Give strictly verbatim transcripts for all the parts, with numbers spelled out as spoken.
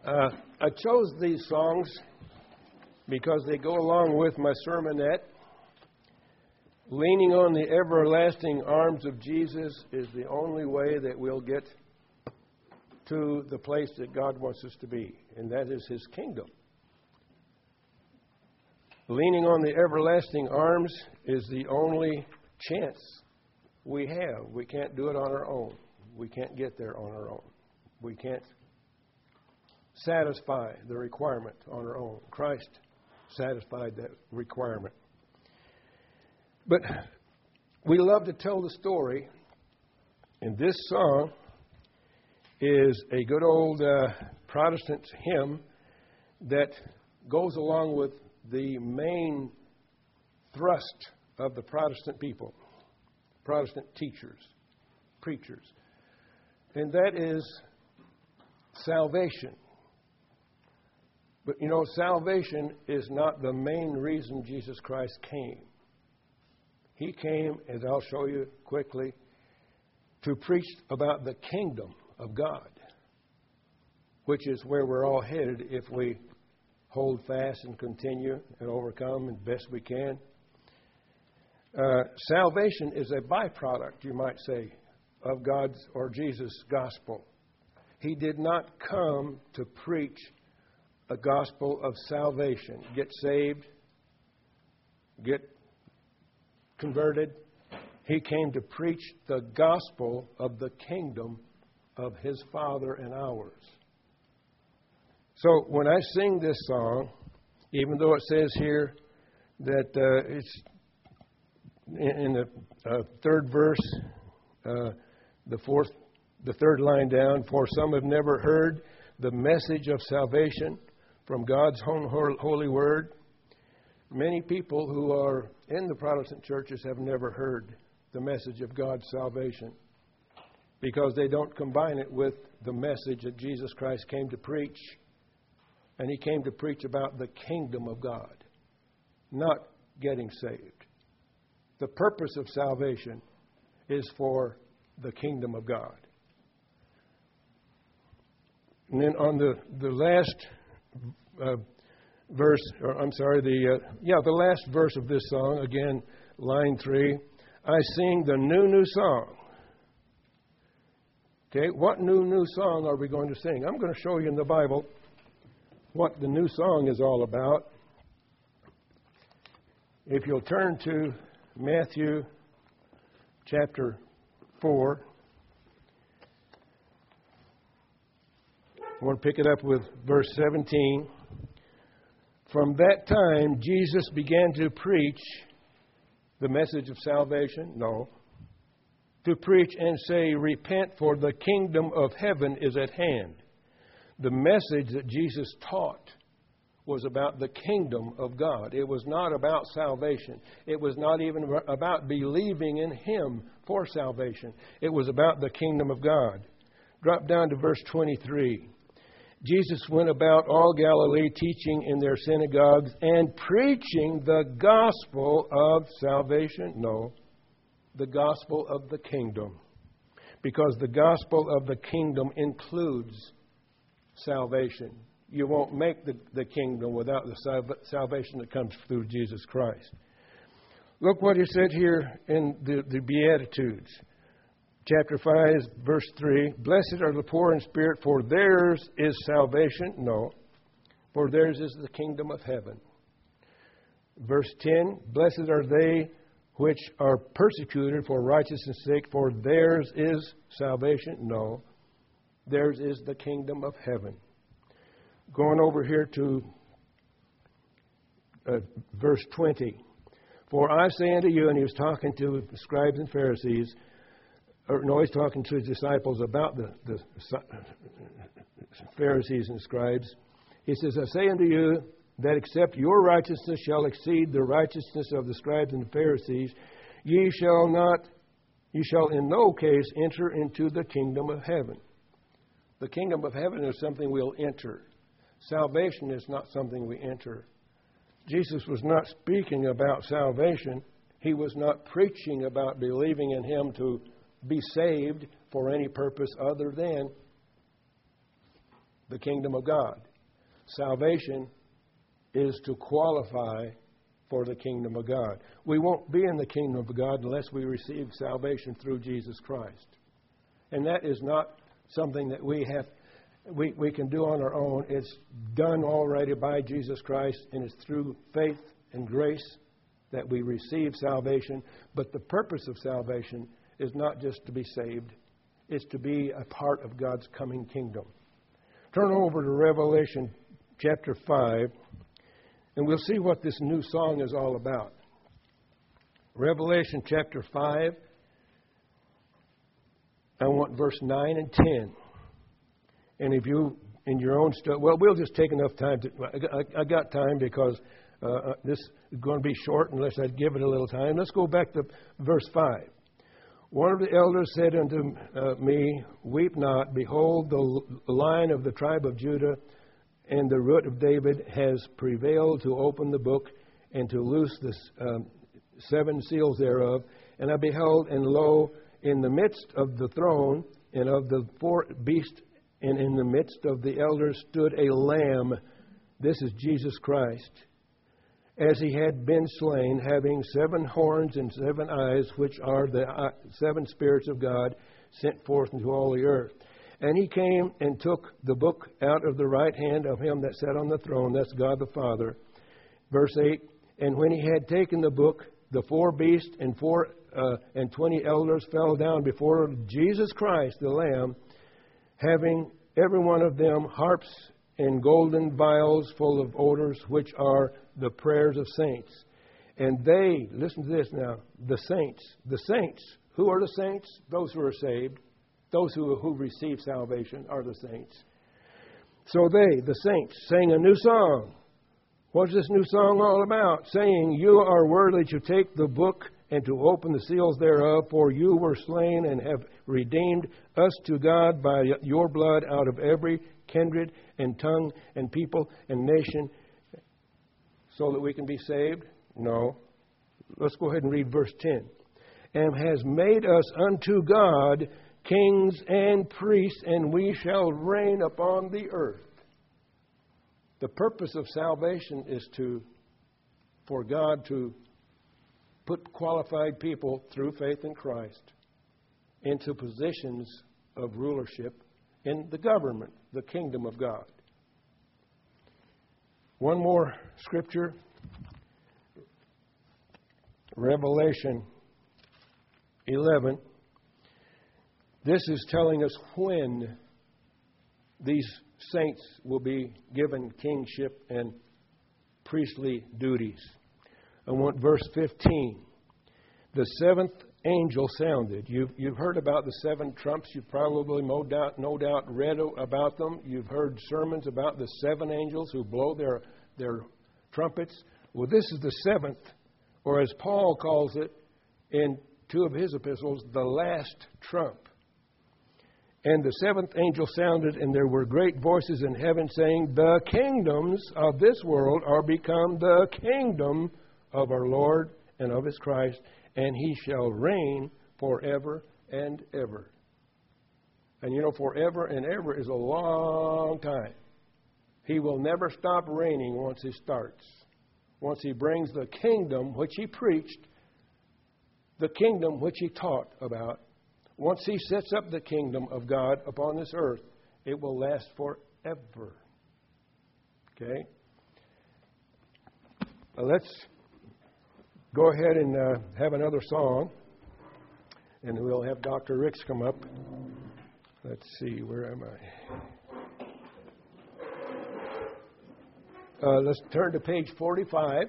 Uh, I chose these songs because they go along with my sermonette. Leaning on the everlasting arms of Jesus is the only way that we'll get to the place that God wants us to be, and that is His kingdom. Leaning on the everlasting arms is the only chance we have. We can't do it on our own. We can't get there on our own. We can't satisfy the requirement on our own. Christ satisfied that requirement. But we love to tell the story, and this song is a good old uh, Protestant hymn that goes along with the main thrust of the Protestant people, Protestant teachers, preachers, and that is salvation. But, you know, salvation is not the main reason Jesus Christ came. He came, as I'll show you quickly, to preach about the kingdom of God, which is where we're all headed if we hold fast and continue and overcome as best we can. Uh, salvation is a byproduct, you might say, of God's or Jesus' gospel. He did not come to preach a gospel of salvation. Get saved, get converted. He came to preach the gospel of the kingdom of His Father and ours. So when I sing this song, even though it says here that uh, it's in, in the uh, third verse, uh, the fourth, the third line down, for some have never heard the message of salvation from God's own holy word. Many people who are in the Protestant churches have never heard the message of God's salvation because they don't combine it with the message that Jesus Christ came to preach. And He came to preach about the kingdom of God, not getting saved. The purpose of salvation is for the kingdom of God. And then on the, the last uh, verse, or I'm sorry, the uh, yeah, the last verse of this song, again, line three, I sing the new, new song. Okay, what new, new song are we going to sing? I'm going to show you in the Bible what the new song is all about. If you'll turn to Matthew chapter four, I want to pick it up with verse seventeen. From that time, Jesus began to preach the message of salvation? No. To preach and say, repent, for the kingdom of heaven is at hand. The message that Jesus taught was about the kingdom of God. It was not about salvation. It was not even about believing in Him for salvation. It was about the kingdom of God. Drop down to verse twenty-three. Jesus went about all Galilee, teaching in their synagogues and preaching the gospel of salvation. No, the gospel of the kingdom. Because the gospel of the kingdom includes salvation. You won't make the, the kingdom without the salva- salvation that comes through Jesus Christ. Look what He said here in the, the Beatitudes. Chapter five, verse three, blessed are the poor in spirit, for theirs is salvation. No, for theirs is the kingdom of heaven. Verse ten, blessed are they which are persecuted for righteousness' sake, for theirs is salvation. No, theirs is the kingdom of heaven. Going over here to uh, verse twenty, for I say unto you, and He was talking to the scribes and Pharisees, or no, He's talking to His disciples about the, the Pharisees and scribes. He says, I say unto you that except your righteousness shall exceed the righteousness of the scribes and the Pharisees, ye shall not, ye shall in no case enter into the kingdom of heaven. The kingdom of heaven is something we'll enter. Salvation is not something we enter. Jesus was not speaking about salvation. He was not preaching about believing in Him to be saved for any purpose other than the kingdom of God. Salvation is to qualify for the kingdom of God. We won't be in the kingdom of God unless we receive salvation through Jesus Christ. And that is not something that we have we, we can do on our own. It's done already by Jesus Christ, and it's through faith and grace that we receive salvation. But the purpose of salvation is not just to be saved. It's to be a part of God's coming kingdom. Turn over to Revelation chapter five, and we'll see what this new song is all about. Revelation chapter five, I want verse nine and ten. And if you, in your own stuff, well, we'll just take enough time to, I, I got time because uh, this is going to be short unless I give it a little time. Let's go back to verse five. One of the elders said unto uh, me, Weep not, behold, the Lion of the tribe of Judah and the root of David has prevailed to open the book and to loose the um, seven seals thereof. And I beheld, and lo, in the midst of the throne and of the four beasts, and in the midst of the elders stood a lamb. This is Jesus Christ, as he had been slain, having seven horns and seven eyes, which are the uh, seven spirits of God sent forth into all the earth. And he came and took the book out of the right hand of him that sat on the throne, that's God the Father. Verse eight, and when he had taken the book, the four beasts and four uh, and twenty elders fell down before Jesus Christ, the Lamb, having every one of them harps and golden vials full of odors, which are the prayers of saints. And they, listen to this now, the saints, the saints, who are the saints? Those who are saved. Those who, who receive salvation are the saints. So they, the saints, sang a new song. What's this new song all about? Saying, You are worthy to take the book and to open the seals thereof, for you were slain and have redeemed us to God by your blood out of every kindred and tongue and people and nation, so that we can be saved? No. Let's go ahead and read verse ten. And has made us unto God kings and priests, and we shall reign upon the earth. The purpose of salvation is to, for God to put qualified people through faith in Christ into positions of rulership in the government, the kingdom of God. One more scripture, Revelation eleven. This is telling us when these saints will be given kingship and priestly duties. I want verse fifteen. The seventh angel sounded. You've, you've heard about the seven trumps. You've probably no doubt, no doubt read about them. You've heard sermons about the seven angels who blow their, their trumpets. Well, this is the seventh, or as Paul calls it in two of his epistles, the last trump. And the seventh angel sounded, and there were great voices in heaven saying, The kingdoms of this world are become the kingdom of our Lord and of his Christ, and he shall reign forever and ever. And you know, forever and ever is a long time. He will never stop reigning once he starts. Once he brings the kingdom which he preached, the kingdom which he taught about, once he sets up the kingdom of God upon this earth, it will last forever. Okay? Now let's go ahead and uh, have another song, and we'll have Doctor Ricks come up. Let's see, where am I? Uh, let's turn to page forty-five.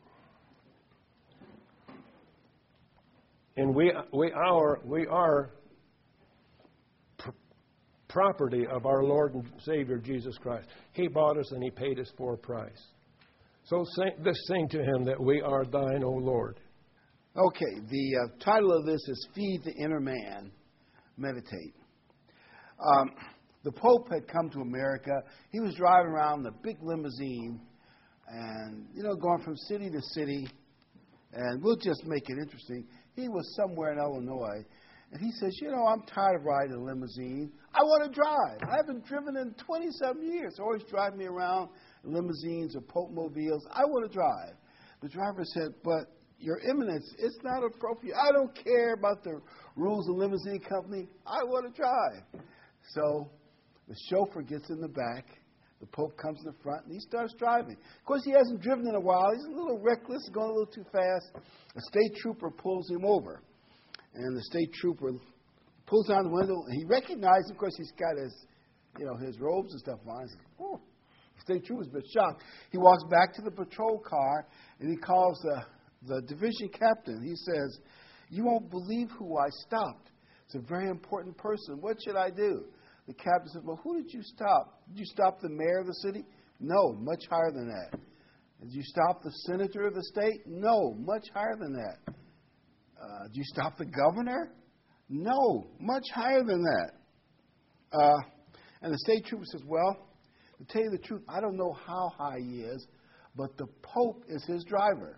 And we we are we are pr- property of our Lord and Savior Jesus Christ. He bought us and he paid us for a price. So sing, let's sing to him that we are thine, O Lord. Okay, the uh, title of this is Feed the Inner Man, Meditate. Um, the Pope had come to America. He was driving around the big limousine and, you know, going from city to city. And we'll just make it interesting. He was somewhere in Illinois, And he says, you know, I'm tired of riding a limousine. I want to drive. I haven't driven in twenty-seven years. They always drive me around in limousines or Pope-mobiles. I want to drive. The driver said, but Your Eminence, it's not appropriate. I don't care about the rules of limousine company. I want to drive. So the chauffeur gets in the back. The Pope comes in the front, and he starts driving. Of course, he hasn't driven in a while. He's a little reckless, going a little too fast. A state trooper pulls him over. And the state trooper pulls down the window, and he recognizes, of course, he's got his, you know, his robes and stuff on. He's like, oh. The state trooper's a bit shocked. He walks back to the patrol car, and he calls the, the division captain. He says, you won't believe who I stopped. It's a very important person. What should I do? The captain said, well, who did you stop? Did you stop the mayor of the city? No, much higher than that. Did you stop the senator of the state? No, much higher than that. Uh, did you stop the governor? No, much higher than that. Uh, and the state trooper says, well, to tell you the truth, I don't know how high he is, but the Pope is his driver.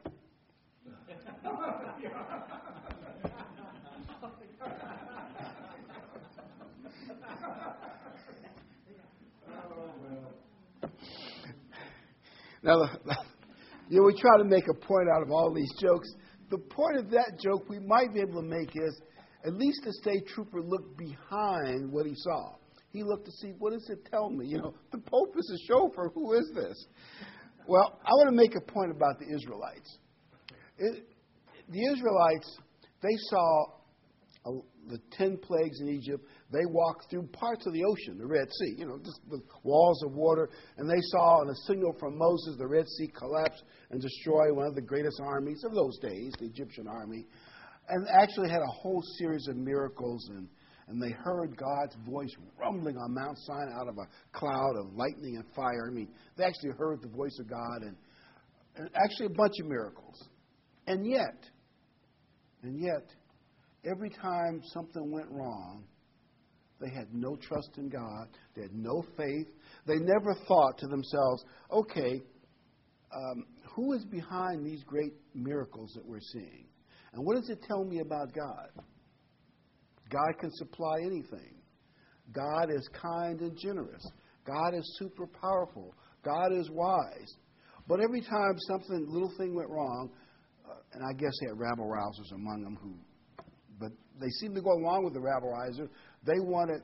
Now, you know, we try to make a point out of all these jokes. The point of that joke we might be able to make is at least the state trooper looked behind what he saw. He looked to see, what does it tell me? You know, the Pope is a chauffeur. Who is this? Well, I want to make a point about the Israelites. It, the Israelites, they saw a, the ten plagues in Egypt. They walked through parts of the ocean, the Red Sea, you know, just with walls of water. And they saw on a signal from Moses the Red Sea collapse and destroy one of the greatest armies of those days, the Egyptian army. And actually had a whole series of miracles. And, and they heard God's voice rumbling on Mount Sinai out of a cloud of lightning and fire. I mean, they actually heard the voice of God. And, and actually a bunch of miracles. And yet, and yet, every time something went wrong, they had no trust in God. They had no faith. They never thought to themselves, okay, um, who is behind these great miracles that we're seeing? And what does it tell me about God? God can supply anything. God is kind and generous. God is super powerful. God is wise. But every time something, little thing went wrong, uh, and I guess they had rabble-rousers among them who, but they seemed to go along with the rabble-rouser. They wanted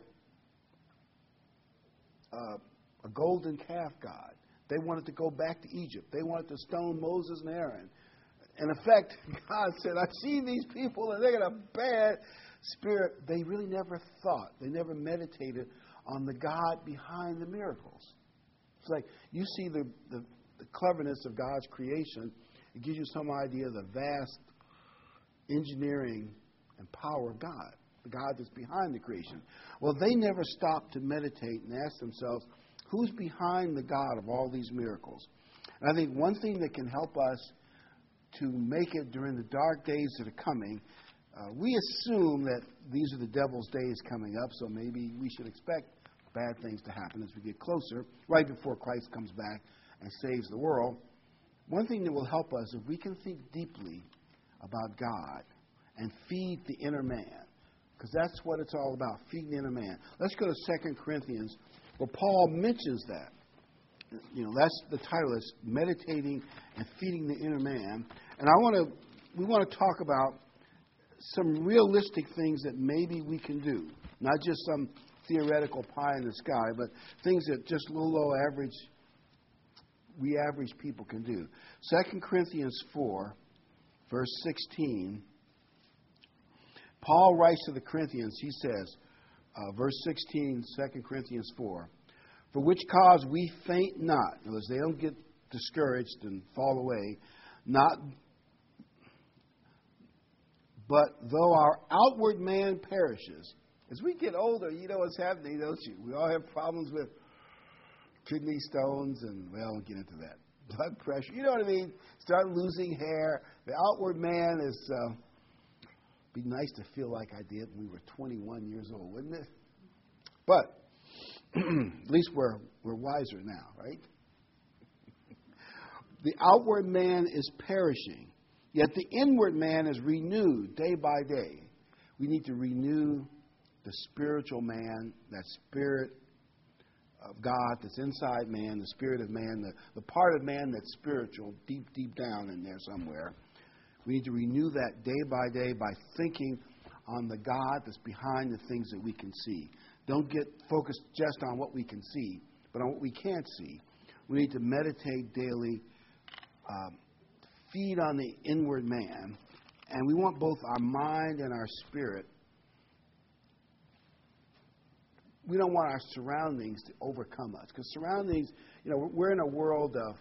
uh, a golden calf god. They wanted to go back to Egypt. They wanted to stone Moses and Aaron. In effect, God said, I've seen these people and they got a bad spirit. They really never thought. They never meditated on the God behind the miracles. It's like you see the, the, the cleverness of God's creation. It gives you some idea of the vast engineering and power of God, the God that's behind the creation. Well, they never stopped to meditate and ask themselves, who's behind the God of all these miracles? And I think one thing that can help us to make it during the dark days that are coming, uh, we assume that these are the devil's days coming up, so maybe we should expect bad things to happen as we get closer, right before Christ comes back and saves the world. One thing that will help us, if we can think deeply about God and feed the inner man, because that's what it's all about, feeding the inner man. Let's go to Second Corinthians, where Paul mentions that. You know, that's the title, is Meditating and Feeding the Inner Man. And I want to, we want to talk about some realistic things that maybe we can do, not just some theoretical pie in the sky, but things that just low, low average, we average people can do. Second Corinthians four, verse sixteen. Paul writes to the Corinthians, he says, uh, verse sixteen, Second Corinthians four, for which cause we faint not. In other words, they don't get discouraged and fall away. Not, but though our outward man perishes. As we get older, you know what's happening, don't you? We all have problems with kidney stones and, well, I won't get into that. Blood pressure. You know what I mean? Start losing hair. The outward man is... Uh, be nice to feel like I did when we were twenty-one years old, wouldn't it? But at least we're we're wiser now, right? The outward man is perishing, yet the inward man is renewed day by day. We need to renew the spiritual man, that spirit of God that's inside man, the spirit of man, the, the part of man that's spiritual, deep, deep down in there somewhere. We need to renew that day by day by thinking on the God that's behind the things that we can see. Don't get focused just on what we can see, but on what we can't see. We need to meditate daily, um, feed on the inward man, and we want both our mind and our spirit. We don't want our surroundings to overcome us, because surroundings, you know, we're in a world of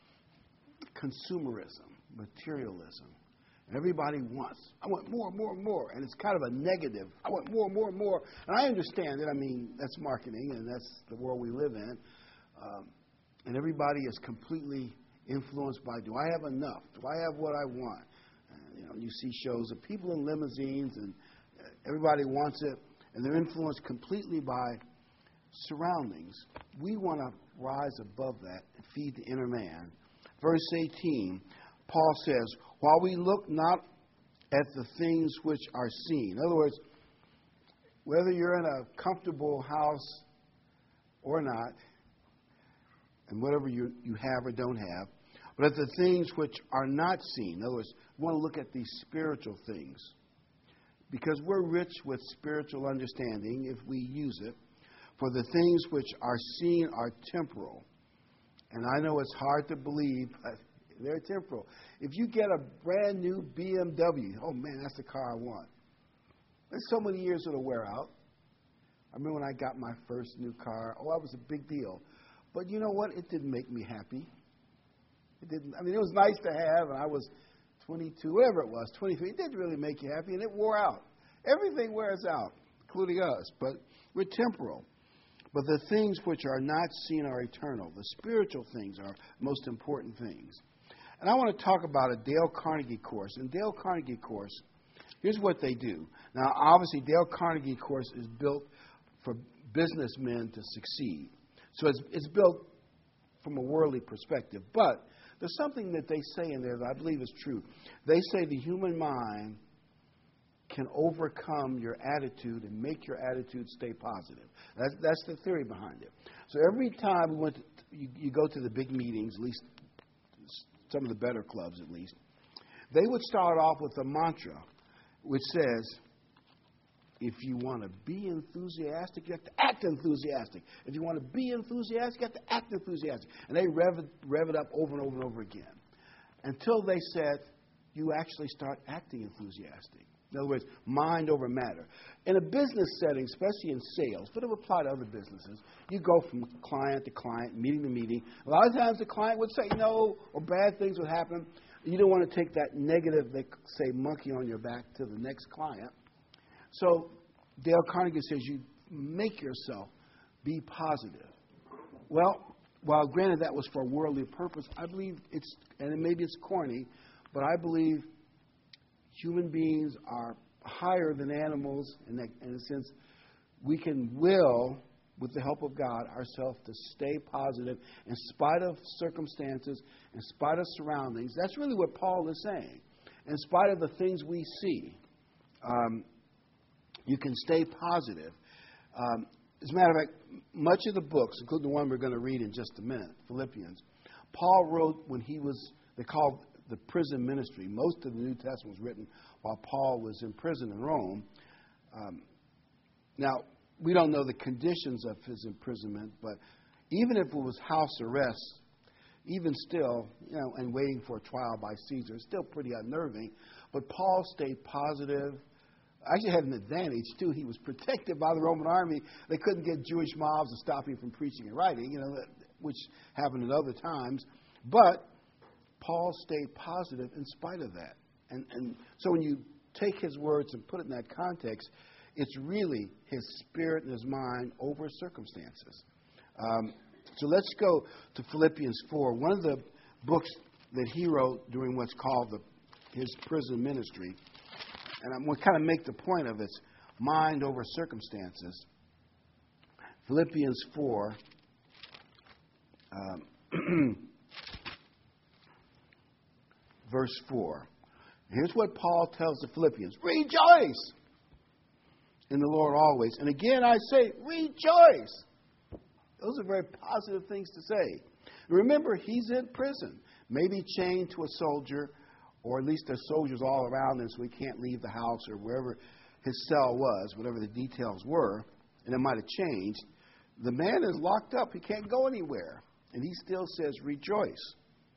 consumerism, materialism. Everybody wants, I want more, more, more, and it's kind of a negative. I want more, more, more, and I understand it. I mean, that's marketing, and that's the world we live in. Um, and everybody is completely influenced by, do I have enough? Do I have what I want? Uh, you know, you see shows of people in limousines, and everybody wants it, and they're influenced completely by surroundings. We want to rise above that and feed the inner man. Verse eighteen, Paul says, while we look not at the things which are seen. In other words, whether you're in a comfortable house or not, and whatever you, you have or don't have, but at the things which are not seen. In other words, we want to look at these spiritual things, because we're rich with spiritual understanding if we use it. For the things which are seen are temporal. And I know it's hard to believe, but they're temporal. If you get a brand new B M W, oh man, that's the car I want. There's so many years it'll wear out. I remember when I got my first new car, oh, that was a big deal. But you know what? It didn't make me happy. It didn't. I mean, it was nice to have, and I was twenty-two, whatever it was, twenty-three. It didn't really make you happy, and it wore out. Everything wears out, including us. But we're temporal. But the things which are not seen are eternal. The spiritual things are most important things. And I want to talk about a Dale Carnegie course. In Dale Carnegie course, here's what they do. Now, obviously, Dale Carnegie course is built for businessmen to succeed. So it's, it's built from a worldly perspective. But there's something that they say in there that I believe is true. They say the human mind can overcome your attitude and make your attitude stay positive. That's, that's the theory behind it. So every time we went to, you, you go to the big meetings, at least some of the better clubs at least, they would start off with a mantra which says, if you want to be enthusiastic, you have to act enthusiastic. If you want to be enthusiastic, you have to act enthusiastic. And they rev it, rev it up over and over and over again until they said, you actually start acting enthusiastic. In other words, mind over matter. In a business setting, especially in sales, but it would apply to other businesses, you go from client to client, meeting to meeting. A lot of times the client would say no, or bad things would happen. You don't want to take that negative, they say, monkey on your back to the next client. So Dale Carnegie says you make yourself be positive. Well, while granted that was for a worldly purpose, I believe it's, and maybe it's corny, but I believe human beings are higher than animals in, that, in a sense. We can will, with the help of God, ourselves to stay positive in spite of circumstances, in spite of surroundings. That's really what Paul is saying. In spite of the things we see, um, you can stay positive. Um, as a matter of fact, much of the books, including the one we're going to read in just a minute, Philippians, Paul wrote when he was, they called the prison ministry. Most of the New Testament was written while Paul was in prison in Rome. Um, now, we don't know the conditions of his imprisonment, but even if it was house arrest, even still, you know, and waiting for a trial by Caesar, it's still pretty unnerving. But Paul stayed positive. Actually had an advantage, too. He was protected by the Roman army. They couldn't get Jewish mobs to stop him from preaching and writing, you know, which happened at other times. But Paul stayed positive in spite of that. And, and so when you take his words and put it in that context, it's really his spirit and his mind over circumstances. Um, so let's go to Philippians four, one of the books that he wrote during what's called the, his prison ministry. And I'm going to kind of make the point of its mind over circumstances. Philippians four. Um, Verse four. Here's what Paul tells the Philippians. Rejoice! in the Lord always. And again, I say, rejoice. Those are very positive things to say. Remember, he's in prison, maybe chained to a soldier, or at least there's soldiers all around him, so he can't leave the house or wherever his cell was, whatever the details were, and it might have changed. The man is locked up. He can't go anywhere. And he still says, rejoice.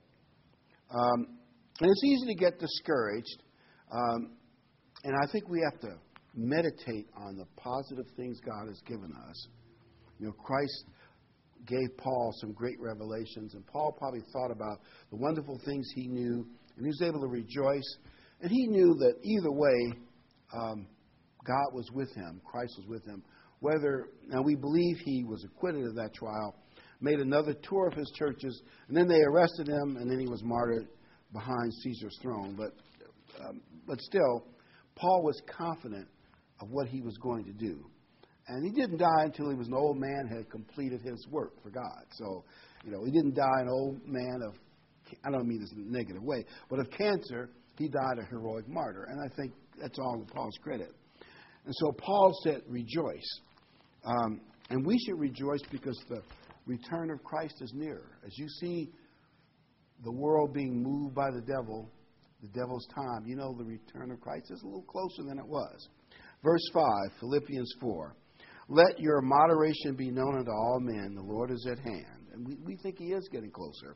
Um, and it's easy to get discouraged. Um, and I think we have to meditate on the positive things God has given us. You know, Christ gave Paul some great revelations, and Paul probably thought about the wonderful things he knew, and he was able to rejoice. And he knew that either way, um, God was with him. Christ was with him. Whether, now we believe he was acquitted of that trial, made another tour of his churches, and then they arrested him, and then he was martyred behind Caesar's throne. But, um, but still, Paul was confident of what he was going to do. And he didn't die until he was an old man, had completed his work for God. So, you know, he didn't die an old man of, I don't mean this in a negative way, but of cancer. He died a heroic martyr. And I think that's all to Paul's credit. And so Paul said, rejoice. Um, and we should rejoice because the return of Christ is nearer. As you see the world being moved by the devil, the devil's time, you know the return of Christ is a little closer than it was. Verse five, Philippians four. Let your moderation be known unto all men. The Lord is at hand. And we, we think he is getting closer.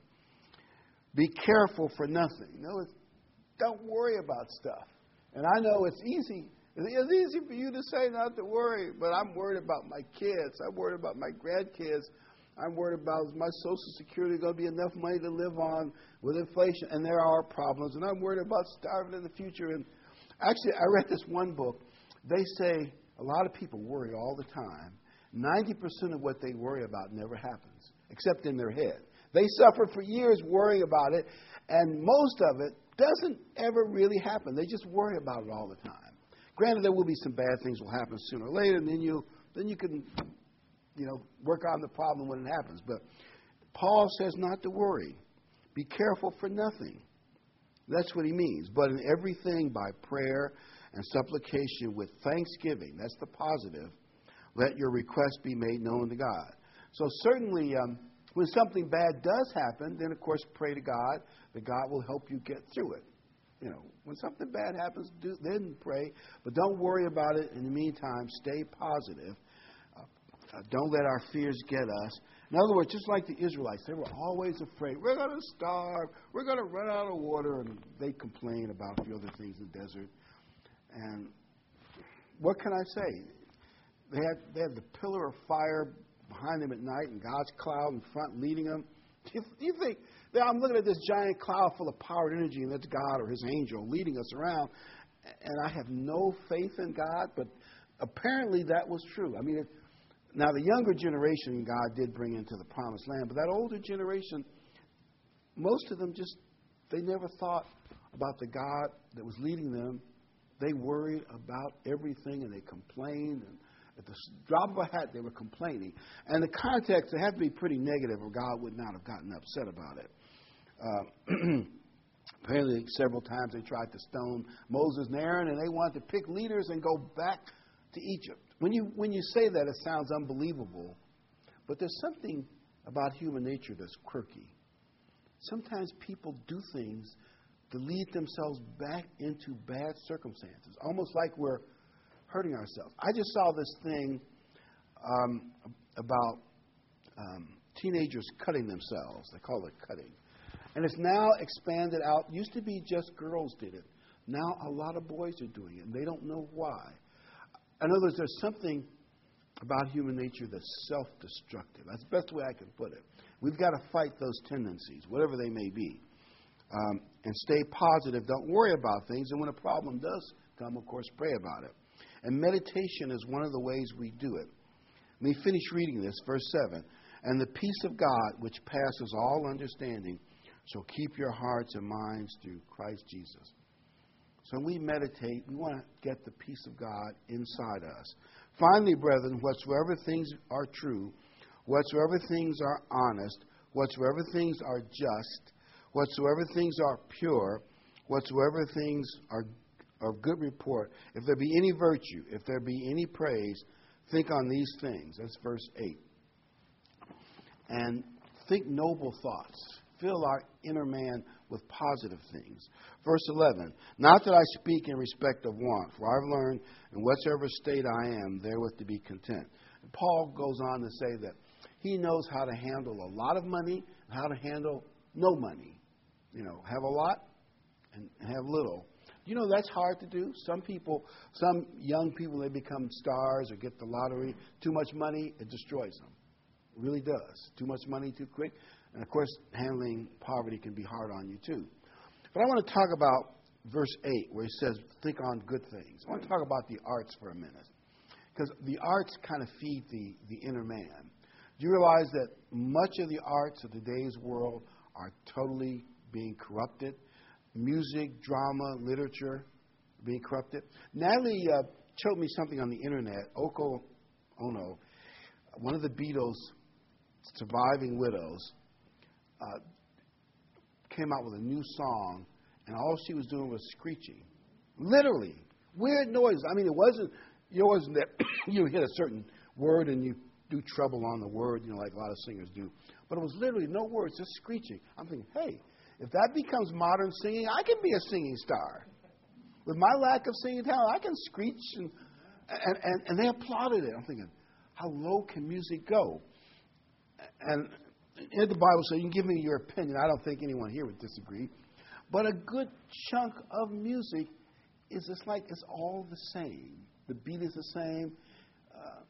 Be careful for nothing. You know, don't worry about stuff. And I know it's easy. It's easy for you to say not to worry, but I'm worried about my kids. I'm worried about my grandkids. I'm worried about is my Social Security going to be enough money to live on with inflation? And there are problems. And I'm worried about starving in the future. And actually, I read this one book. They say a lot of people worry all the time. ninety percent of what they worry about never happens, except in their head. They suffer for years worrying about it, and most of it doesn't ever really happen. They just worry about it all the time. Granted, there will be some bad things will happen sooner or later, and then you then you can, you know, work on the problem when it happens. But Paul says not to worry. Be careful for nothing. That's what he means. But in everything by prayer and supplication with thanksgiving, that's the positive, let your request be made known to God. So certainly um, when something bad does happen, then of course pray to God that God will help you get through it. You know, when something bad happens, do, then pray. But don't worry about it. In the meantime, stay positive. Uh, uh, don't let our fears get us. In other words, just like the Israelites, they were always afraid. We're going to starve. We're going to run out of water. And they complain about the other things in the desert. And what can I say? They had, they had the pillar of fire behind them at night and God's cloud in front leading them. Do you, do you think, I'm looking at this giant cloud full of power and energy, and that's God or his angel leading us around, and I have no faith in God, but apparently that was true. I mean, it, now the younger generation God did bring into the promised land, but that older generation, most of them just, they never thought about the God that was leading them. They worried about everything, and they complained, and at the drop of a hat, they were complaining. And the context, it had to be pretty negative, or God would not have gotten upset about it. Uh, apparently, several times they tried to stone Moses and Aaron, and they wanted to pick leaders and go back to Egypt. When you when you say that, it sounds unbelievable, but there's something about human nature that's quirky. Sometimes people do things to lead themselves back into bad circumstances, almost like we're hurting ourselves. I just saw this thing um, about um, teenagers cutting themselves. They call it cutting. And it's now expanded out. It used to be just girls did it. Now a lot of boys are doing it, and they don't know why. In other words, there's something about human nature that's self-destructive. That's the best way I can put it. We've got to fight those tendencies, whatever they may be, um, and stay positive. Don't worry about things. And when a problem does come, of course, pray about it. And meditation is one of the ways we do it. Let me finish reading this, verse seven. And the peace of God, which passes all understanding, shall keep your hearts and minds through Christ Jesus. So when we meditate, we want to get the peace of God inside us. Finally, brethren, whatsoever things are true, whatsoever things are honest, whatsoever things are just, whatsoever things are pure, whatsoever things are of good report, if there be any virtue, if there be any praise, think on these things. That's verse eight. And think noble thoughts. Fill our inner man with positive things. Verse eleven, not that I speak in respect of want, for I've learned in whatsoever state I am, therewith to be content. And Paul goes on to say that he knows how to handle a lot of money and how to handle no money. You know, have a lot and have little. You know, that's hard to do. Some people, some young people, they become stars or get the lottery. Too much money, it destroys them. It really does. Too much money too quick. And, of course, handling poverty can be hard on you, too. But I want to talk about verse eight, where he says, think on good things. I want to talk about the arts for a minute. Because the arts kind of feed the, the inner man. Do you realize that much of the arts of today's world are totally being corrupted? Music, drama, literature being corrupted. Natalie uh, showed me something on the internet. Oko Ono, one of the Beatles' surviving widows, uh, came out with a new song, and all she was doing was screeching. Literally. Weird noise. I mean, it wasn't, it wasn't that you hit a certain word and you do treble on the word, you know, like a lot of singers do. But it was literally no words, just screeching. I'm thinking, hey, if that becomes modern singing, I can be a singing star. With my lack of singing talent, I can screech, and and, and, and they applauded it. I'm thinking, how low can music go? And in the Bible says, you can give me your opinion. I don't think anyone here would disagree. But a good chunk of music is just like it's all the same. The beat is the same. Uh,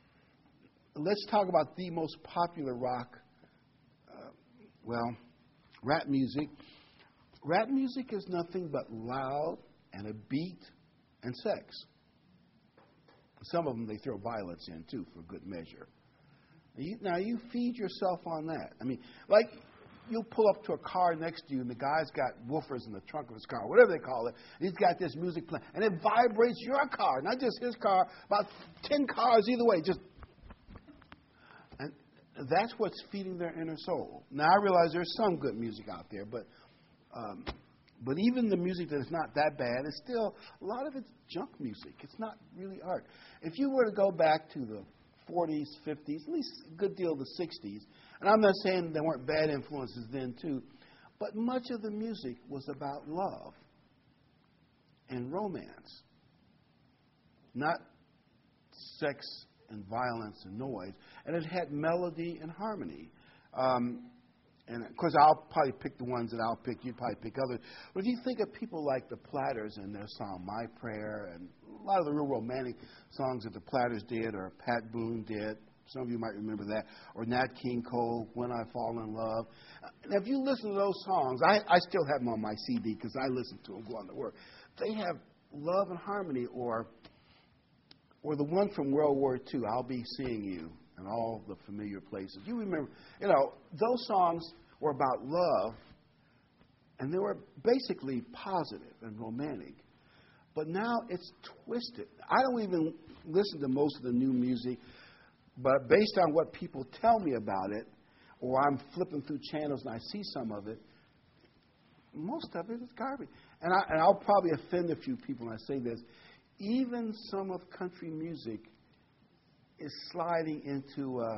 let's talk about the most popular rock, uh, well, rap music. Rap music is nothing but loud and a beat and sex. Some of them they throw violence in too for good measure. You, now you feed yourself on that. I mean, like you'll pull up to a car next to you and the guy's got woofers in the trunk of his car, whatever they call it. And he's got this music playing, and it vibrates your car, not just his car. About ten cars either way, just. And that's what's feeding their inner soul. Now, I realize there's some good music out there, but um, but even the music that is not that bad is still, a lot of it's junk music. It's not really art. If you were to go back to the forties, fifties, at least a good deal of the sixties, and I'm not saying there weren't bad influences then too, but much of the music was about love and romance, not sex and violence and noise, and it had melody and harmony. Um, and of course, I'll probably pick the ones that I'll pick. You'd probably pick others. But if you think of people like the Platters and their song "My Prayer," and a lot of the real romantic songs that the Platters did, or Pat Boone did, some of you might remember that, or Nat King Cole, "When I Fall in Love." And if you listen to those songs, I, I still have them on my C D because I listen to them going to work. They have love and harmony, or or the one from World War Two, "I'll Be Seeing You in All the Familiar Places." You remember, you know, those songs were about love, and they were basically positive and romantic. But now it's twisted. I don't even listen to most of the new music, but based on what people tell me about it, or I'm flipping through channels and I see some of it, most of it is garbage. And, I, and I'll probably offend a few people when I say this. Even some of country music is sliding into, uh,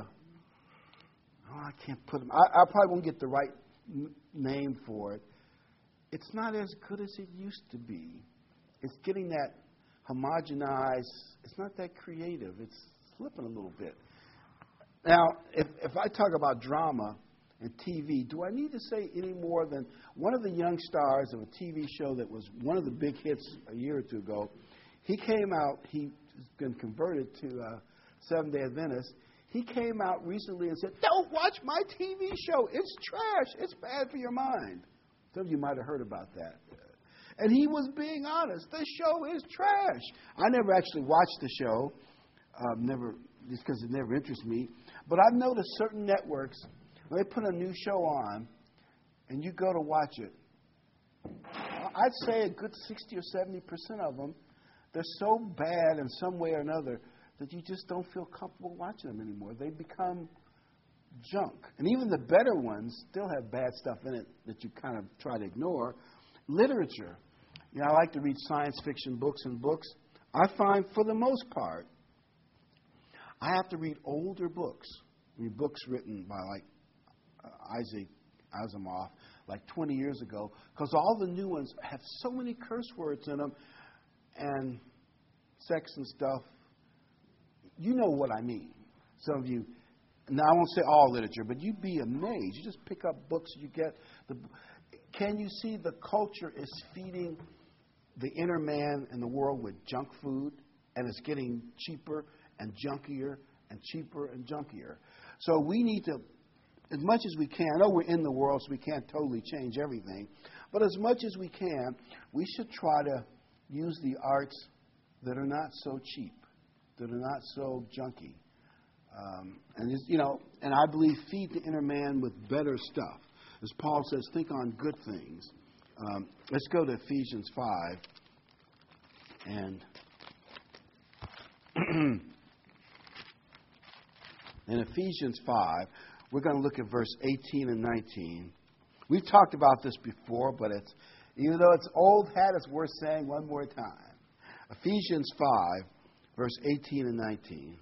oh, I can't put them, I, I probably won't get the right n- name for it. It's not as good as it used to be. It's getting that homogenized. It's not that creative. It's slipping a little bit. Now, if, if I talk about drama and T V, do I need to say any more than one of the young stars of a T V show that was one of the big hits a year or two ago? He came out, he's been converted to uh, Seventh-day Adventist. He came out recently and said, "Don't watch my T V show. It's trash. It's bad for your mind." Some of you might have heard about that. And he was being honest. The show is trash. I never actually watched the show, um, never just because it never interested me. But I've noticed certain networks, when they put a new show on, and you go to watch it, I'd say a good sixty or seventy percent of them, they're so bad in some way or another that you just don't feel comfortable watching them anymore. They become junk. And even the better ones still have bad stuff in it that you kind of try to ignore. Literature. You know, I like to read science fiction books and books. I find, for the most part, I have to read older books. I mean, books written by, like, uh, Isaac Asimov, like twenty years ago, because all the new ones have so many curse words in them and sex and stuff. You know what I mean. Some of you, now I won't say all literature, but you'd be amazed. You just pick up books, you get the. Can you see the culture is feeding the inner man in the world with junk food, and it's getting cheaper and junkier and cheaper and junkier. So we need to, as much as we can, I know we're in the world, so we can't totally change everything, but as much as we can, we should try to use the arts that are not so cheap, that are not so junky. Um, and, it's, you know, and I believe feed the inner man with better stuff. As Paul says, think on good things. Um, let's go to Ephesians five. And in Ephesians five, we're going to look at verse eighteen and nineteen. We've talked about this before, but it's even though it's old hat, it's worth saying one more time. Ephesians five, verse eighteen and nineteen.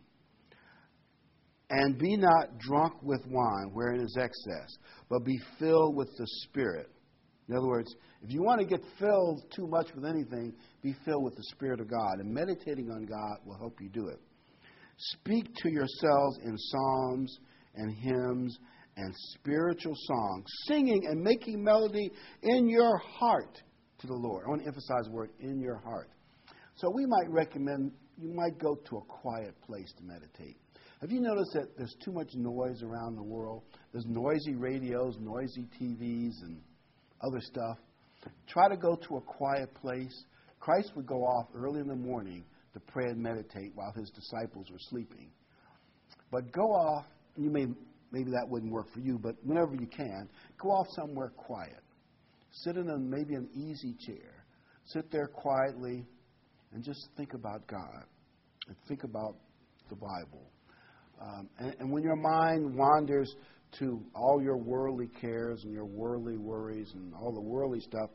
And be not drunk with wine, wherein is excess, but be filled with the Spirit. In other words, if you want to get filled too much with anything, be filled with the Spirit of God. And meditating on God will help you do it. Speak to yourselves in psalms and hymns and spiritual songs, singing and making melody in your heart to the Lord. I want to emphasize the word in your heart. So we might recommend you might go to a quiet place to meditate. Have you noticed that there's too much noise around the world? There's noisy radios, noisy T Vs, and other stuff. Try to go to a quiet place. Christ would go off early in the morning to pray and meditate while his disciples were sleeping. But go off, you may maybe that wouldn't work for you, but whenever you can, go off somewhere quiet. Sit in a, maybe an easy chair. Sit there quietly and just think about God and think about the Bible. Um, and, and when your mind wanders to all your worldly cares and your worldly worries and all the worldly stuff,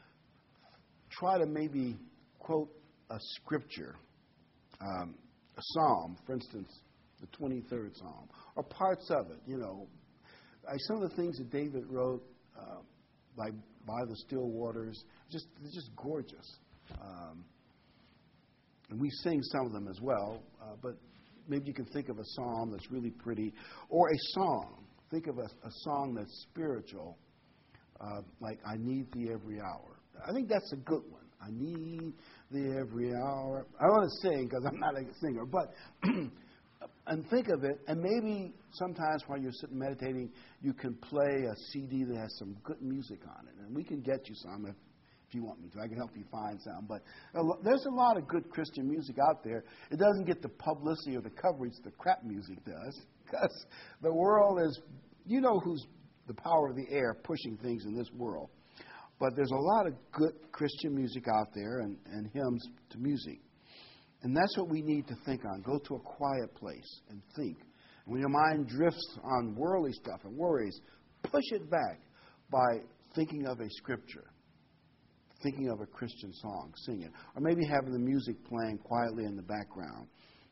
try to maybe quote a scripture, um, a psalm, for instance, the twenty-third Psalm, or parts of it. You know, some of the things that David wrote, uh, like by the still waters, just they're just gorgeous. Um, and we sing some of them as well, uh, but maybe you can think of a psalm that's really pretty, or a song. Think of a, a song that's spiritual, uh, like I Need Thee Every Hour. I think that's a good one. I need thee every hour. I don't want to sing because I'm not a singer, but and think of it, and maybe sometimes while you're sitting meditating, you can play a C D that has some good music on it, and we can get you some if, if you want me to. I can help you find some, but a lo- there's a lot of good Christian music out there. It doesn't get the publicity or the coverage the crap music does, because the world is, you know who's the power of the air pushing things in this world. But there's a lot of good Christian music out there and, and hymns to music. And that's what we need to think on. Go to a quiet place and think. And when your mind drifts on worldly stuff and worries, push it back by thinking of a scripture, thinking of a Christian song, sing it. Or maybe having the music playing quietly in the background.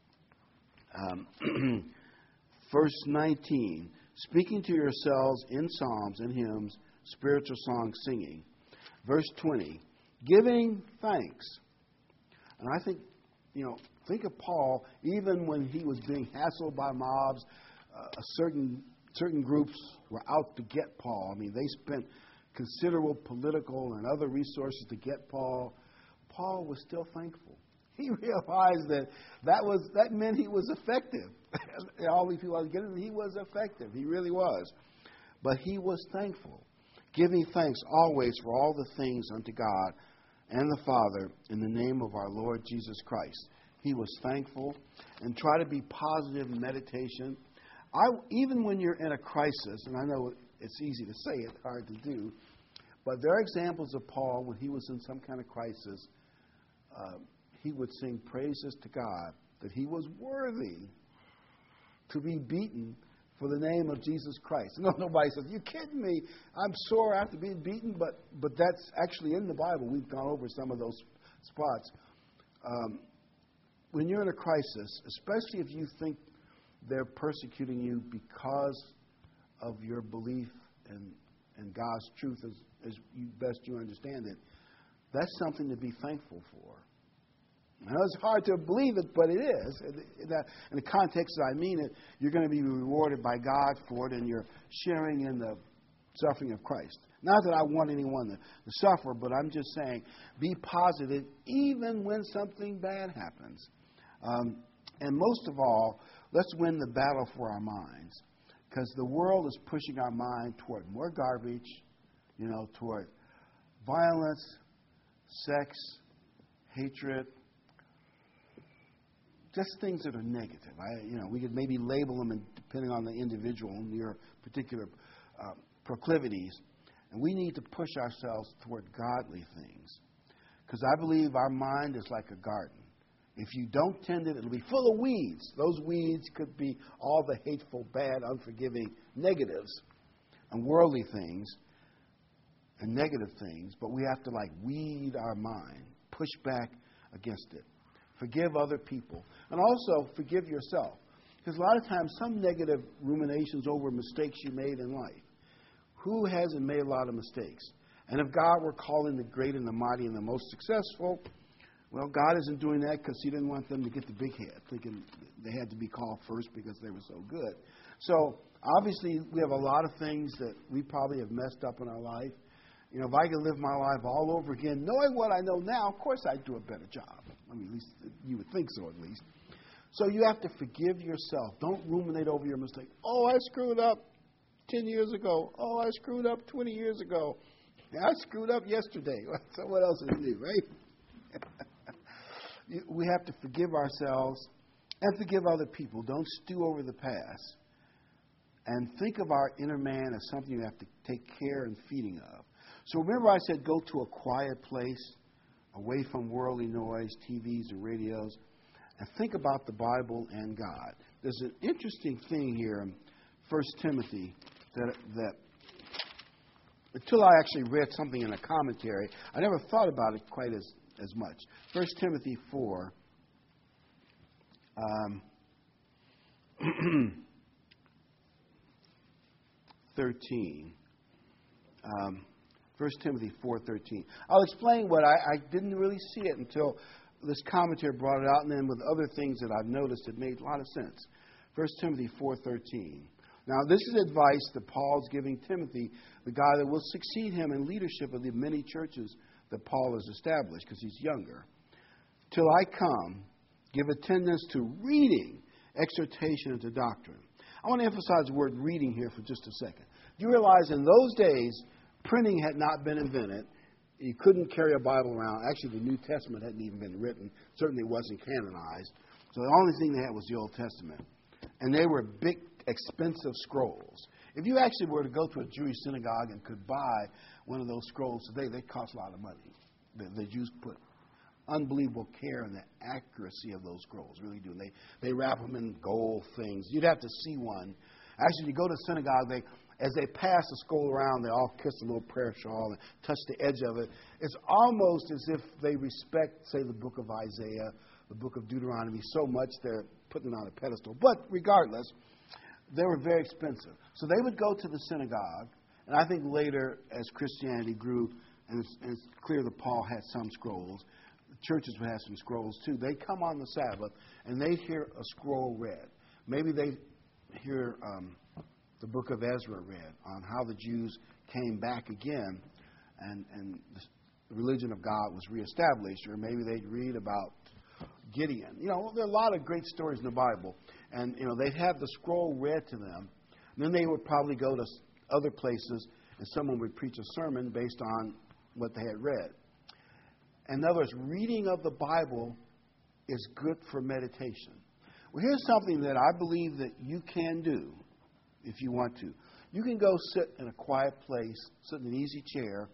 Um, verse nineteen, speaking to yourselves in psalms and hymns, spiritual songs singing. Verse twenty, giving thanks. And I think, you know, think of Paul, even when he was being hassled by mobs, uh, a certain certain groups were out to get Paul. I mean, they spent considerable political and other resources to get Paul. Paul was still thankful. He realized that that was that meant he was effective. All these people I was getting, he was effective. He really was. But he was thankful, giving thanks always for all the things unto God and the Father in the name of our Lord Jesus Christ. He was thankful, and try to be positive in meditation. I, even when you're in a crisis, and I know it's easy to say it, hard to do, but there are examples of Paul when he was in some kind of crisis. Uh, he would sing praises to God that he was worthy to be beaten for the name of Jesus Christ. No, nobody says, you kidding me? I'm sore after being beaten, but but that's actually in the Bible. We've gone over some of those spots. Um, when you're in a crisis, especially if you think they're persecuting you because of your belief in, in God's truth as, as you, best you understand it, that's something to be thankful for. I know it's hard to believe it, but it is. In the context that I mean it, you're going to be rewarded by God for it, and you're sharing in the suffering of Christ. Not that I want anyone to, to suffer, but I'm just saying, be positive even when something bad happens. Um, and most of all, let's win the battle for our minds, because the world is pushing our mind toward more garbage, you know, toward violence, sex, hatred, just things that are negative. I, you know, we could maybe label them, in, depending on the individual and your particular uh, proclivities. And we need to push ourselves toward godly things, because I believe our mind is like a garden. If you don't tend it, it'll be full of weeds. Those weeds could be all the hateful, bad, unforgiving negatives and worldly things and negative things. But we have to like weed our mind, push back against it. Forgive other people. And also forgive yourself. Because a lot of times some negative ruminations over mistakes you made in life. Who hasn't made a lot of mistakes? And if God were calling the great and the mighty and the most successful, well, God isn't doing that because He didn't want them to get the big head, thinking they had to be called first because they were so good. So obviously we have a lot of things that we probably have messed up in our life. You know, if I could live my life all over again, knowing what I know now, of course I'd do a better job. I mean, at least you would think so, at least. So you have to forgive yourself. Don't ruminate over your mistake. Oh, I screwed up ten years ago. Oh, I screwed up twenty years ago. I screwed up yesterday. So what else is new, right? We have to forgive ourselves and forgive other people. Don't stew over the past. And think of our inner man as something you have to take care and feeding of. So remember I said go to a quiet place, away from worldly noise, T Vs and radios, and think about the Bible and God. There's an interesting thing here in First Timothy that, that until I actually read something in a commentary, I never thought about it quite as, as much. First Timothy four, um, thirteen. Um, First Timothy four thirteen. I'll explain what I, I didn't really see it until this commentary brought it out, and then with other things that I've noticed, it made a lot of sense. First Timothy four thirteen. Now, this is advice that Paul's giving Timothy, the guy that will succeed him in leadership of the many churches that Paul has established, because he's younger. Till I come, give attendance to reading, exhortation, and to doctrine. I want to emphasize the word reading here for just a second. You realize in those days, printing had not been invented. You couldn't carry a Bible around. Actually, the New Testament hadn't even been written. Certainly wasn't canonized. So the only thing they had was the Old Testament. And they were big, expensive scrolls. If you actually were to go to a Jewish synagogue and could buy one of those scrolls today, they cost a lot of money. The, the Jews put unbelievable care in the accuracy of those scrolls, really do. And they, they wrap them in gold things. You'd have to see one. Actually, you go to synagogue, they as they pass the scroll around, they all kiss a little prayer shawl and touch the edge of it. It's almost as if they respect, say, the book of Isaiah, the book of Deuteronomy, so much they're putting it on a pedestal. But regardless, they were very expensive. So they would go to the synagogue, and I think later, as Christianity grew, and it's, and it's clear that Paul had some scrolls, the churches would have some scrolls too. They come on the Sabbath, and they hear a scroll read. Maybe they hear Um, the book of Ezra read on how the Jews came back again and, and the religion of God was reestablished. Or maybe they'd read about Gideon. You know, there are a lot of great stories in the Bible. And, you know, they'd have the scroll read to them. And then they would probably go to other places and someone would preach a sermon based on what they had read. In other words, reading of the Bible is good for meditation. Well, here's something that I believe that you can do. If you want to. You can go sit in a quiet place, sit in an easy chair,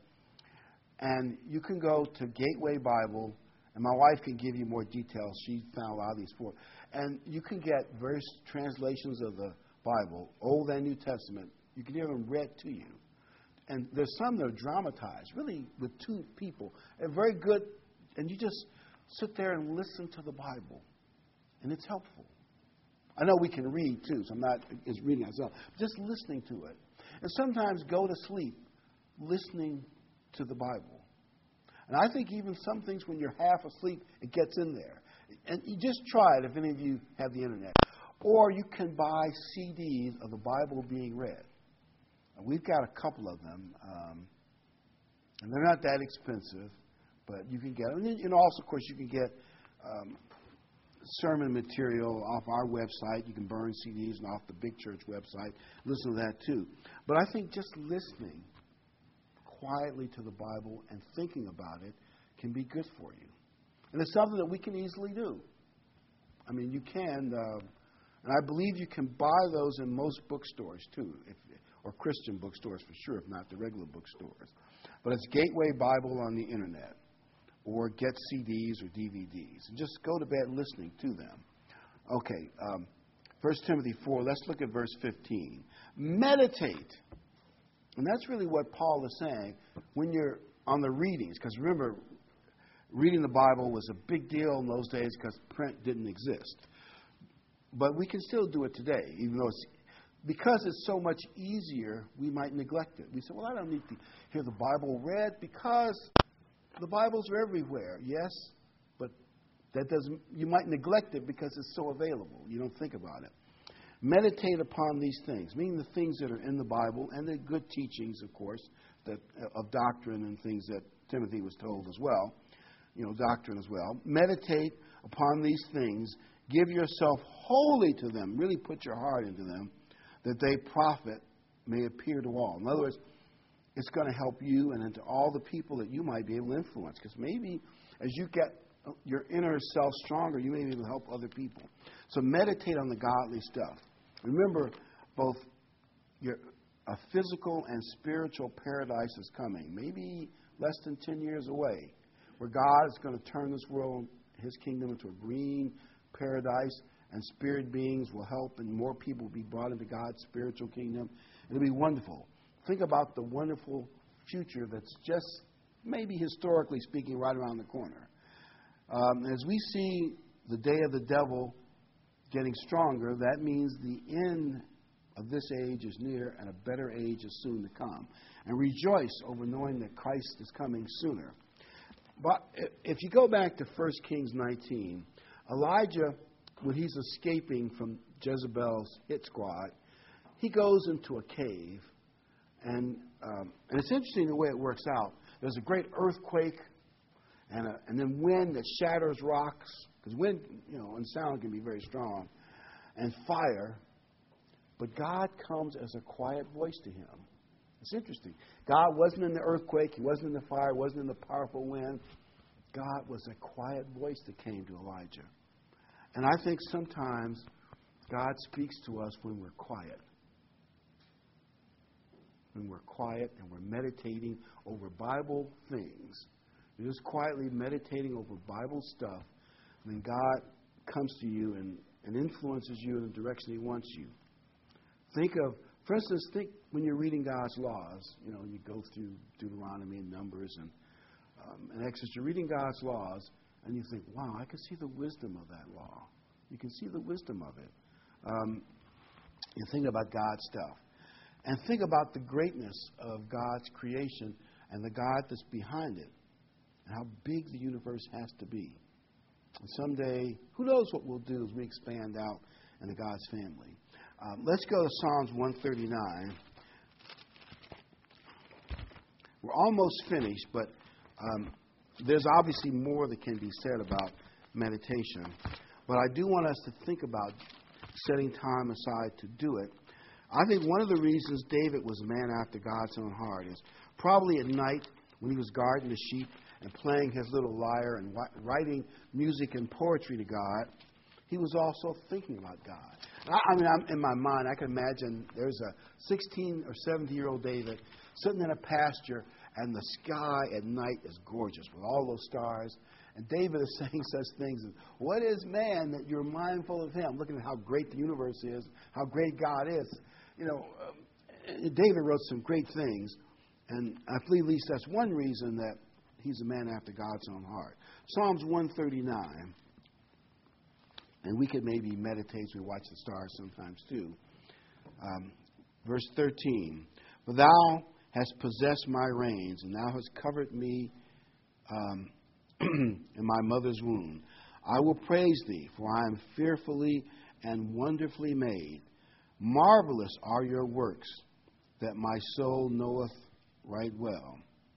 and you can go to Gateway Bible, and my wife can give you more details. She found a lot of these for. And you can get various translations of the Bible, Old and New Testament. You can hear them read to you. And there's some that are dramatized, really with two people. They're very good, and you just sit there and listen to the Bible. And it's helpful. I know we can read, too, so I'm not just reading myself. Just listening to it. And sometimes go to sleep listening to the Bible. And I think even some things when you're half asleep, it gets in there. And you just try it if any of you have the internet. Or you can buy C Ds of the Bible being read. And we've got a couple of them. Um, and they're not that expensive, but you can get them. And, and also, of course, you can get um, sermon material off our website. You can burn C Ds and off the Big Church website. Listen to that, too. But I think just listening quietly to the Bible and thinking about it can be good for you. And it's something that we can easily do. I mean, you can, uh, and I believe you can buy those in most bookstores, too, if, or Christian bookstores for sure, if not the regular bookstores. But it's Gateway Bible on the Internet, or get C Ds or D V Ds. And just go to bed listening to them. Okay, um, First Timothy four, let's look at verse fifteen. Meditate. And that's really what Paul is saying when you're on the readings. Because remember, reading the Bible was a big deal in those days because print didn't exist. But we can still do it today, even though it's, because it's so much easier, we might neglect it. We say, well, I don't need to hear the Bible read because the Bibles are everywhere. Yes, but that doesn't, you might neglect it because it's so available. You don't think about it. Meditate upon these things, meaning the things that are in the Bible and the good teachings, of course, that of doctrine and things that Timothy was told as well. You know, doctrine as well. Meditate upon these things. Give yourself wholly to them. Really put your heart into them, that they profit may appear to all. In other words, it's going to help you and into all the people that you might be able to influence. Because maybe as you get your inner self stronger, you may be able to help other people. So meditate on the godly stuff. Remember, both your a physical and spiritual paradise is coming. Maybe less than ten years away, where God is going to turn this world, His kingdom, into a green paradise, and spirit beings will help, and more people will be brought into God's spiritual kingdom. It'll be wonderful. Think about the wonderful future that's just, maybe historically speaking, right around the corner. Um, as we see the day of the devil getting stronger, that means the end of this age is near and a better age is soon to come. And rejoice over knowing that Christ is coming sooner. But if you go back to First Kings nineteen, Elijah, when he's escaping from Jezebel's hit squad, he goes into a cave. And um, and it's interesting the way it works out. There's a great earthquake and, a, and then wind that shatters rocks. Because wind, you know, and sound can be very strong. And fire. But God comes as a quiet voice to him. It's interesting. God wasn't in the earthquake. He wasn't in the fire. Wasn't in the powerful wind. God was a quiet voice that came to Elijah. And I think sometimes God speaks to us when we're quiet. When we're quiet and we're meditating over Bible things. You're just quietly meditating over Bible stuff. And then God comes to you and, and influences you in the direction He wants you. Think of, for instance, think when you're reading God's laws. You know, you go through Deuteronomy and Numbers and, um, and Exodus. You're reading God's laws, and you think, wow, I can see the wisdom of that law. You can see the wisdom of it. Um, you think about God's stuff. And think about the greatness of God's creation and the God that's behind it. And how big the universe has to be. And someday, who knows what we'll do as we expand out into God's family. Um, let's go to Psalms one thirty-nine. We're almost finished, but um, there's obviously more that can be said about meditation. But I do want us to think about setting time aside to do it. I think one of the reasons David was a man after God's own heart is probably at night when he was guarding the sheep and playing his little lyre and writing music and poetry to God, he was also thinking about God. I, I mean, I'm, in my mind, I can imagine there's a sixteen or seventeen-year-old David sitting in a pasture, and the sky at night is gorgeous with all those stars. And David is saying such things as, what is man that you're mindful of him? Looking at how great the universe is, how great God is. You know, um, David wrote some great things, and I believe at least that's one reason that he's a man after God's own heart. Psalms one thirty-nine, and we could maybe meditate as we watch the stars sometimes too. Um, verse thirteen, for thou hast possessed my reins, and thou hast covered me um, in my mother's womb. I will praise thee, for I am fearfully and wonderfully made. Marvelous are your works, that my soul knoweth right well.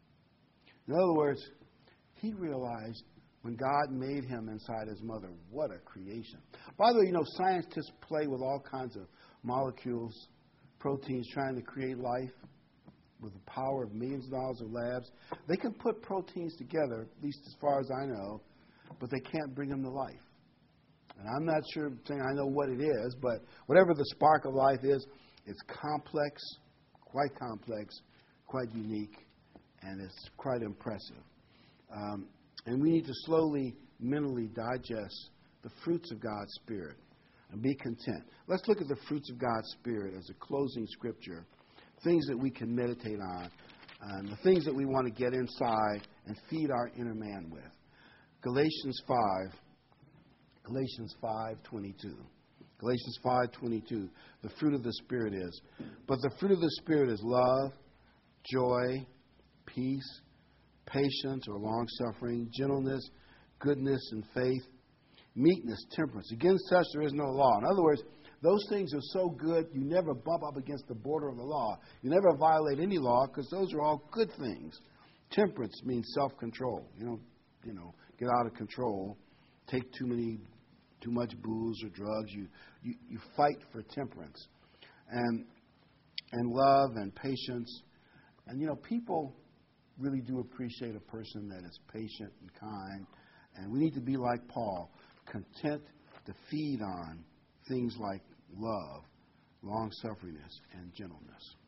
In other words, he realized when God made him inside his mother, what a creation. By the way, you know, scientists play with all kinds of molecules, proteins, trying to create life with the power of millions of dollars of labs. They can put proteins together, at least as far as I know, but they can't bring them to life. And I'm not sure saying I know what it is, but whatever the spark of life is, it's complex, quite complex, quite unique, and it's quite impressive. Um, and we need to slowly, mentally digest the fruits of God's Spirit and be content. Let's look at the fruits of God's Spirit as a closing scripture, things that we can meditate on, and the things that we want to get inside and feed our inner man with. Galatians five, Galatians five twenty-two. Galatians five twenty-two. The fruit of the Spirit is, but the fruit of the Spirit is love, joy, peace, patience or long-suffering, gentleness, goodness, and faith, meekness, temperance. Against such there is no law. In other words, those things are so good, you never bump up against the border of the law. You never violate any law because those are all good things. Temperance means self-control. You don't, you know, get out of control, take too many, too much booze or drugs. You, you, you fight for temperance. And, and love and patience. And, you know, people really do appreciate a person that is patient and kind. And we need to be like Paul, content to feed on things like love, long-sufferingness, and gentleness.